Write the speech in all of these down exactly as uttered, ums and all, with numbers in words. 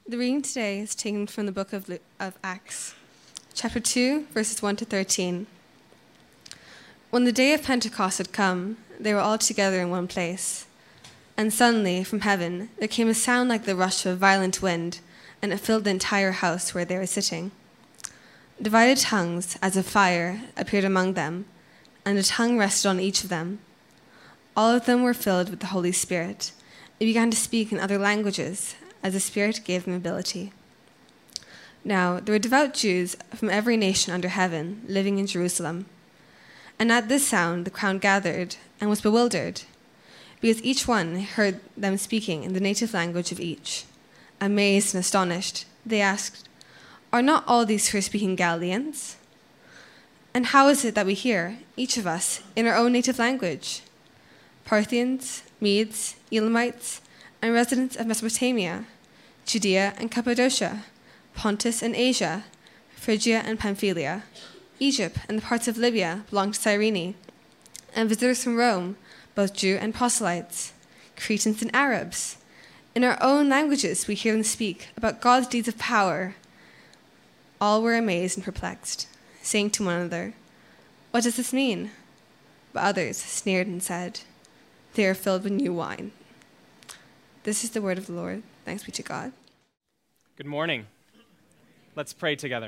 The reading today is taken from the book of, Lu- of Acts, chapter two, verses one to thirteen. When the day of Pentecost had come, they were all together in one place. And suddenly, from heaven, there came a sound like the rush of a violent wind, and it filled the entire house where they were sitting. Divided tongues, as of fire, appeared among them, and a tongue rested on each of them. All of them were filled with the Holy Spirit. They began to speak in other languages, as the Spirit gave them ability. Now, there were devout Jews from every nation under heaven living in Jerusalem. And at this sound, the crowd gathered and was bewildered, because each one heard them speaking in the native language of each. Amazed and astonished, they asked, "Are not all these who are speaking Galileans? And how is it that we hear, each of us, in our own native language? Parthians, Medes, Elamites, and residents of Mesopotamia, Judea and Cappadocia, Pontus and Asia, Phrygia and Pamphylia, Egypt and the parts of Libya belong to Cyrene, and visitors from Rome, both Jew and proselytes, Cretans and Arabs. In our own languages we hear them speak about God's deeds of power." All were amazed and perplexed, saying to one another, "What does this mean?" But others sneered and said, "They are filled with new wine." This is the word of the Lord. Thanks be to God. Good morning. Let's pray together.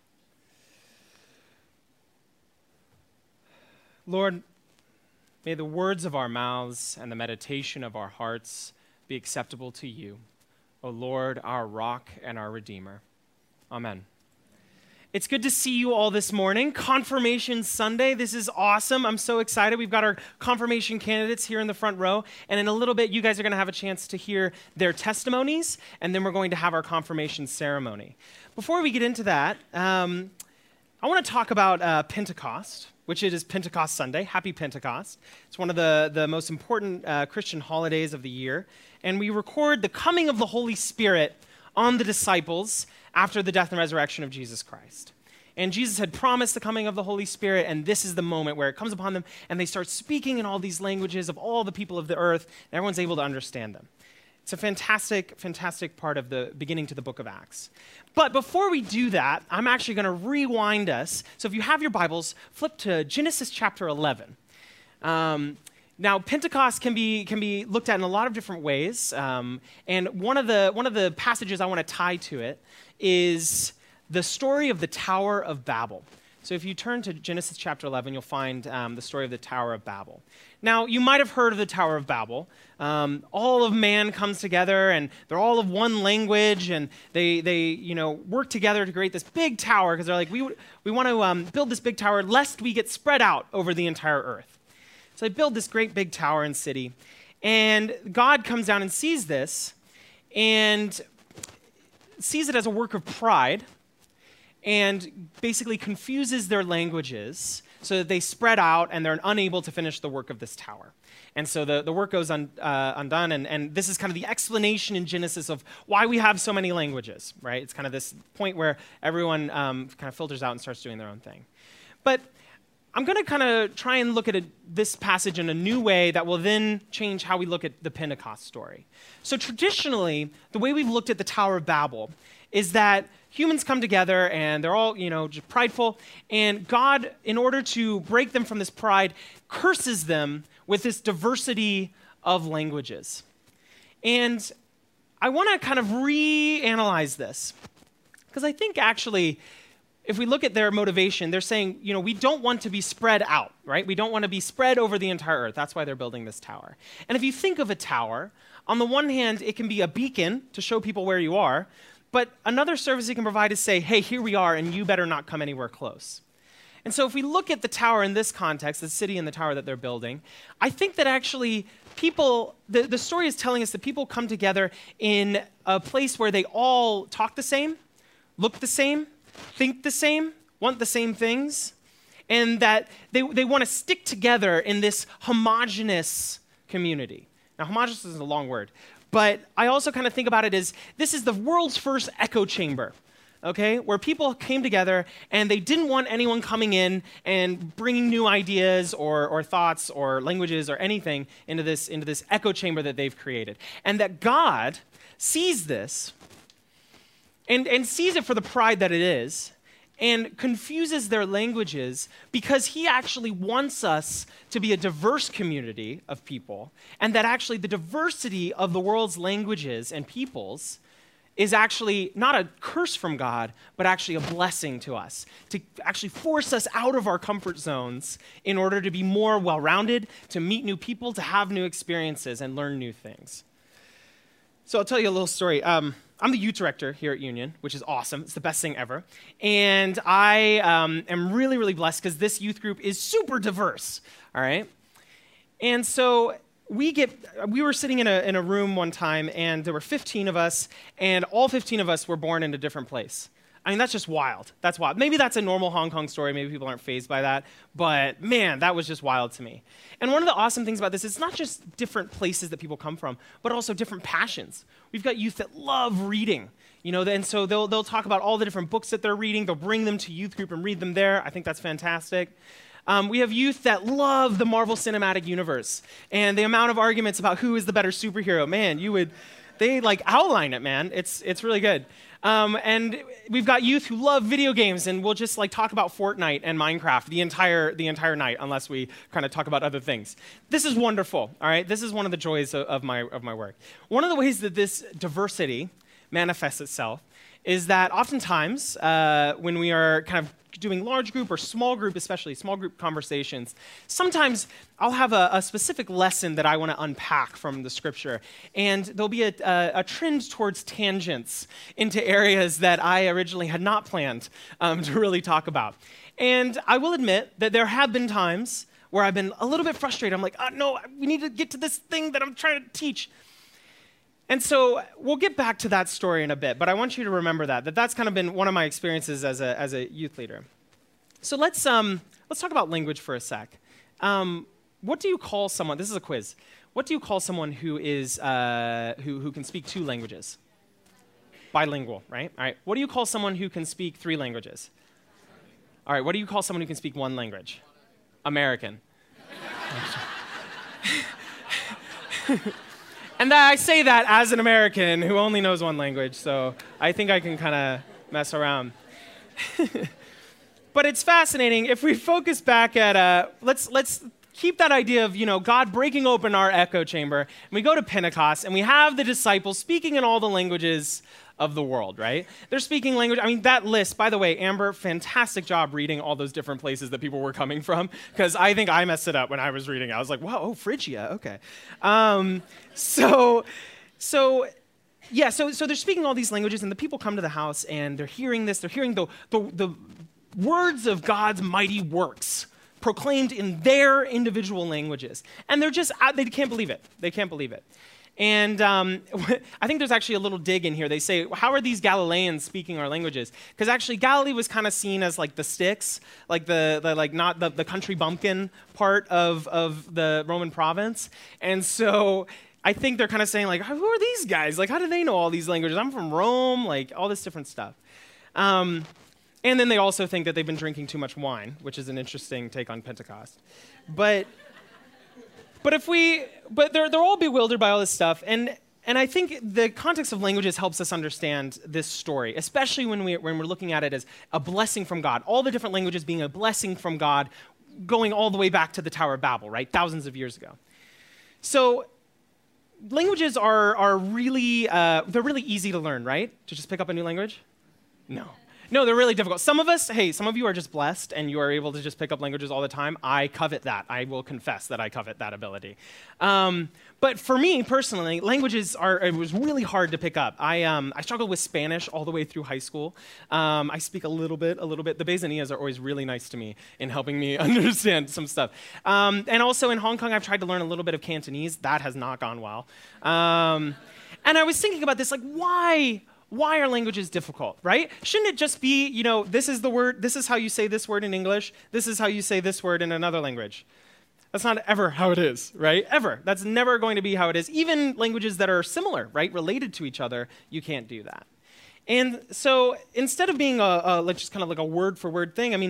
Lord, may the words of our mouths and the meditation of our hearts be acceptable to you, O Lord, our rock and our redeemer. Amen. It's good to see you all this morning. Confirmation Sunday. This is awesome. I'm so excited. We've got our confirmation candidates here in the front row. And in a little bit, you guys are going to have a chance to hear their testimonies. And then we're going to have our confirmation ceremony. Before we get into that, um, I want to talk about uh, Pentecost, which it is Pentecost Sunday. Happy Pentecost. It's one of the, the most important uh, Christian holidays of the year. And we record the coming of the Holy Spirit on the disciples after the death and resurrection of Jesus Christ. And Jesus had promised the coming of the Holy Spirit, and this is the moment where it comes upon them, and they start speaking in all these languages of all the people of the earth, and everyone's able to understand them. It's a fantastic, fantastic part of the beginning to the book of Acts. But before we do that, I'm actually going to rewind us. So if you have your Bibles, flip to Genesis chapter eleven. Um, Now, Pentecost can be can be looked at in a lot of different ways, um, and one of the one of the passages I want to tie to it is the story of the Tower of Babel. So, if you turn to Genesis chapter eleven, you'll find um, the story of the Tower of Babel. Now, you might have heard of the Tower of Babel. Um, all of man comes together, and they're all of one language, and they they you know work together to create this big tower because they're like, we we want to um, build this big tower lest we get spread out over the entire earth. So they build this great big tower and city, and God comes down and sees this, and sees it as a work of pride, and basically confuses their languages so that they spread out and they're unable to finish the work of this tower. And so the, the work goes un, uh, undone, and, and this is kind of the explanation in Genesis of why we have so many languages, right? It's kind of this point where everyone um, kind of filters out and starts doing their own thing. But I'm going to kind of try and look at a, this passage in a new way that will then change how we look at the Pentecost story. So traditionally, the way we've looked at the Tower of Babel is that humans come together and they're all, you know, just prideful, and God, in order to break them from this pride, curses them with this diversity of languages. And I want to kind of reanalyze this, because I think actually, if we look at their motivation, they're saying, you know, we don't want to be spread out, right? We don't want to be spread over the entire earth. That's why they're building this tower. And if you think of a tower, on the one hand, it can be a beacon to show people where you are, but another service it can provide is say, hey, here we are, and you better not come anywhere close. And so if we look at the tower in this context, the city and the tower that they're building, I think that actually people, the, the story is telling us that people come together in a place where they all talk the same, look the same, think the same, want the same things, and that they, they want to stick together in this homogenous community. Now, homogenous is a long word, but I also kind of think about it as this is the world's first echo chamber, okay, where people came together and they didn't want anyone coming in and bringing new ideas or, or thoughts or languages or anything into this, into this echo chamber that they've created. And that God sees this, and, and sees it for the pride that it is, and confuses their languages because he actually wants us to be a diverse community of people, and that actually the diversity of the world's languages and peoples is actually not a curse from God, but actually a blessing to us, to actually force us out of our comfort zones in order to be more well-rounded, to meet new people, to have new experiences, and learn new things. So I'll tell you a little story. Um, I'm the youth director here at Union, which is awesome. It's the best thing ever. And I um, am really, really blessed because this youth group is super diverse, all right? And so we get, we were sitting in a, in a room one time, and there were fifteen of us, and all fifteen of us were born in a different place. I mean, that's just wild. That's wild. Maybe that's a normal Hong Kong story. Maybe people aren't fazed by that. But man, that was just wild to me. And one of the awesome things about this is it's not just different places that people come from, but also different passions. We've got youth that love reading. You know, and so they'll, they'll talk about all the different books that they're reading. They'll bring them to youth group and read them there. I think that's fantastic. Um, we have youth that love the Marvel Cinematic Universe. And the amount of arguments about who is the better superhero, man, you would, they like outline it, man. It's, it's really good. Um, and we've got youth who love video games, and we'll just like talk about Fortnite and Minecraft the entire the entire night, unless we kind of talk about other things. This is wonderful, all right? This is one of the joys of, of my of my work. One of the ways that this diversity manifests itself is that oftentimes uh, when we are kind of doing large group or small group, especially small group conversations, sometimes I'll have a, a specific lesson that I want to unpack from the scripture, and there'll be a, a, a trend towards tangents into areas that I originally had not planned um, to really talk about. And I will admit that there have been times where I've been a little bit frustrated. I'm like, oh, no, we need to get to this thing that I'm trying to teach. And so we'll get back to that story in a bit, but I want you to remember that, that that's kind of been one of my experiences as a, as a youth leader. So let's, um, let's talk about language for a sec. Um, what do you call someone, this is a quiz, what do you call someone who, is, uh, who, who can speak two languages? Bilingual, right? All right. What do you call someone who can speak three languages? All right. What do you call someone who can speak one language? American. And I say that as an American who only knows one language, so I think I can kind of mess around. But it's fascinating. If we focus back at, uh, let's, let's keep that idea of, you know, God breaking open our echo chamber, and we go to Pentecost, and we have the disciples speaking in all the languages of the world, right? They're speaking language. I mean, that list, by the way, Amber, fantastic job reading all those different places that people were coming from, because I think I messed it up when I was reading it. I was like, wow, oh, Phrygia, okay. Um, so, so, yeah, so, so they're speaking all these languages, and the people come to the house, and they're hearing this. They're hearing the, the, the words of God's mighty works proclaimed in their individual languages. And they're just, they can't believe it. They can't believe it. And um, I think there's actually a little dig in here. They say, how are these Galileans speaking our languages? Because actually Galilee was kind of seen as like the sticks, like the, the like not the, the country bumpkin part of, of the Roman province. And so I think they're kind of saying like, who are these guys? Like, how do they know all these languages? I'm from Rome, like all this different stuff. Um, and then they also think that they've been drinking too much wine, which is an interesting take on Pentecost. But But if we, but they're, they're all bewildered by all this stuff, and, and I think the context of languages helps us understand this story, especially when, we, when we're looking at it as a blessing from God, all the different languages being a blessing from God, going all the way back to the Tower of Babel, right, thousands of years ago. So languages are, are really, uh, they're really easy to learn, right, to just pick up a new language? No. No, they're really difficult. Some of us, hey, some of you are just blessed and you are able to just pick up languages all the time. I covet that. I will confess that I covet that ability. Um, but for me personally, languages are, it was really hard to pick up. I, um, I struggled with Spanish all the way through high school. Um, I speak a little bit, a little bit. The Bezanias are always really nice to me in helping me understand some stuff. Um, and also in Hong Kong, I've tried to learn a little bit of Cantonese. That has not gone well. Um, and I was thinking about this, like, why? Why are languages difficult, right? Shouldn't it just be, you know, this is the word, this is how you say this word in English, this is how you say this word in another language. That's not ever how it is, right? Ever. That's never going to be how it is. Even languages that are similar, right, related to each other, you can't do that. And so instead of being a, a like just kind of like a word for word thing, I mean,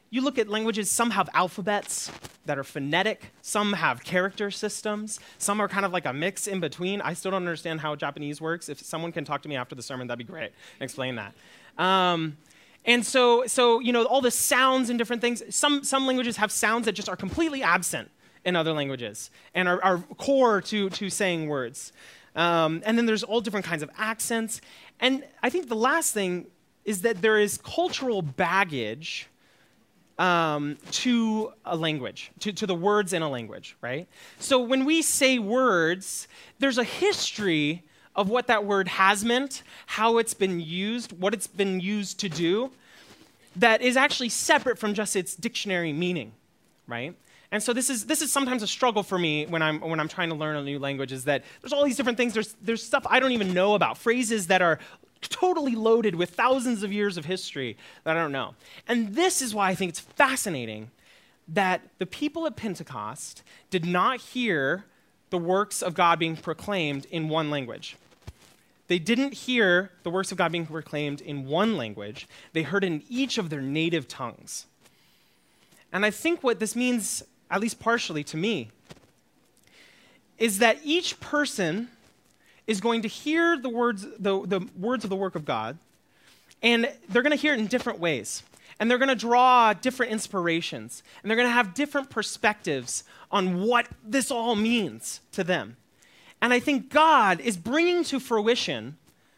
you look at languages, some have alphabets that are phonetic, some have character systems, some are kind of like a mix in between. I still don't understand how Japanese works. If someone can talk to me after the sermon, that'd be great. Explain that. Um, and so, so, you know, all the sounds and different things, some, some languages have sounds that just are completely absent in other languages and are, are core to, to saying words. Um, and then there's all different kinds of accents. And I think the last thing is that there is cultural baggage um, to a language, to, to the words in a language, right? So when we say words, there's a history of what that word has meant, how it's been used, what it's been used to do, that is actually separate from just its dictionary meaning, right? And so this is this is sometimes a struggle for me when I'm when I'm trying to learn a new language, is that there's all these different things. There's there's stuff I don't even know about, phrases that are totally loaded with thousands of years of history that I don't know. And this is why I think it's fascinating that the people at Pentecost did not hear the works of God being proclaimed in one language. They didn't hear the works of God being proclaimed in one language. They heard in each of their native tongues. And I think what this means, at least partially to me, is that each person is going to hear the words, the, the words of the work of God, and they're going to hear it in different ways. And they're going to draw different inspirations, and they're going to have different perspectives on what this all means to them. And I think God is bringing to fruition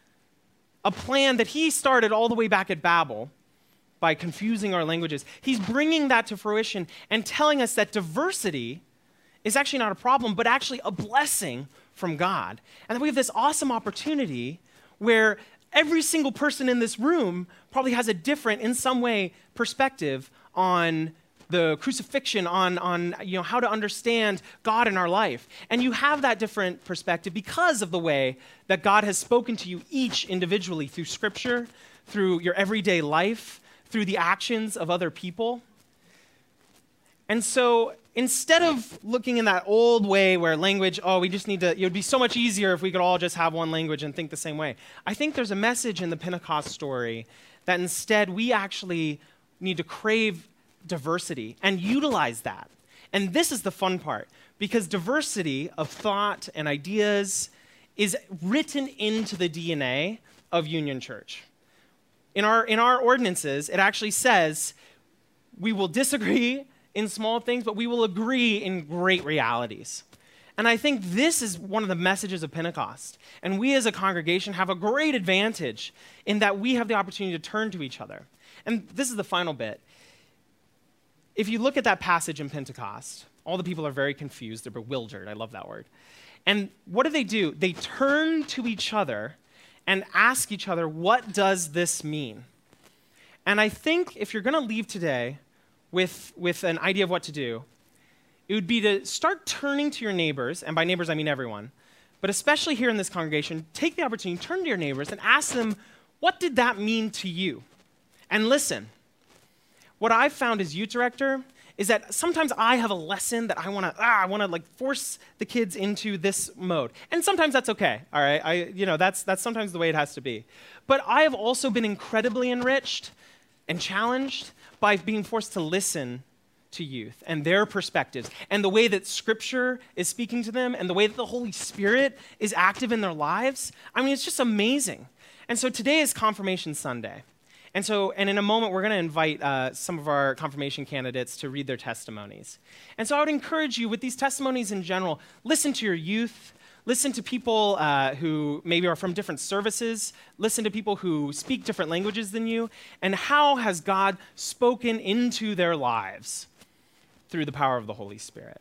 a plan that he started all the way back at Babel by confusing our languages. He's bringing that to fruition and telling us that diversity is actually not a problem, but actually a blessing from God. And that we have this awesome opportunity where every single person in this room probably has a different, in some way, perspective on the crucifixion, on, on you know, how to understand God in our life. And you have that different perspective because of the way that God has spoken to you each individually through Scripture, through your everyday life, through the actions of other people. And so instead of looking in that old way where language, oh, we just need to, it would be so much easier if we could all just have one language and think the same way. I think there's a message in the Pentecost story that instead we actually need to crave diversity and utilize that. And this is the fun part, because diversity of thought and ideas is written into the D N A of Union Church. In our, in our ordinances, it actually says we will disagree in small things, but we will agree in great realities. And I think this is one of the messages of Pentecost. And we as a congregation have a great advantage in that we have the opportunity to turn to each other. And this is the final bit. If you look at that passage in Pentecost, all the people are very confused. They're bewildered. I love that word. And what do they do? They turn to each other and ask each other, what does this mean? And I think if you're going to leave today with, with an idea of what to do, it would be to start turning to your neighbors, and by neighbors I mean everyone, but especially here in this congregation, take the opportunity, turn to your neighbors and ask them, what did that mean to you? And listen. What I've found as youth director is that sometimes I have a lesson that I want to, ah, I want to like force the kids into this mode. And sometimes that's okay, all right? I, you know, that's, that's sometimes the way it has to be. But I have also been incredibly enriched and challenged by being forced to listen to youth and their perspectives and the way that Scripture is speaking to them and the way that the Holy Spirit is active in their lives. I mean, it's just amazing. And so today is Confirmation Sunday. And so, and in a moment, we're going to invite uh, some of our confirmation candidates to read their testimonies. And so I would encourage you, with these testimonies in general, listen to your youth, listen to people uh, who maybe are from different services, listen to people who speak different languages than you, and how has God spoken into their lives through the power of the Holy Spirit.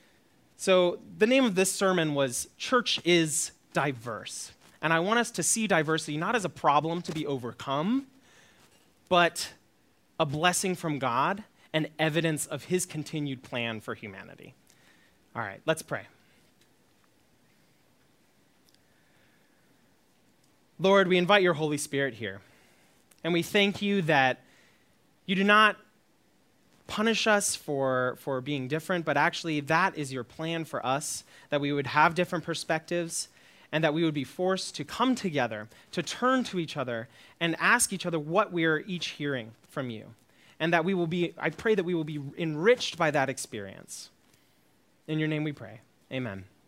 So the name of this sermon was Church is Diverse. And I want us to see diversity not as a problem to be overcome, but a blessing from God and evidence of his continued plan for humanity. All right, let's pray. Lord, we invite your Holy Spirit here, and we thank you that you do not punish us for, for being different, but actually that is your plan for us, that we would have different perspectives, and that we would be forced to come together, to turn to each other, and ask each other what we are each hearing from you. and that we will be, I pray that we will be enriched by that experience. In your name we pray. Amen.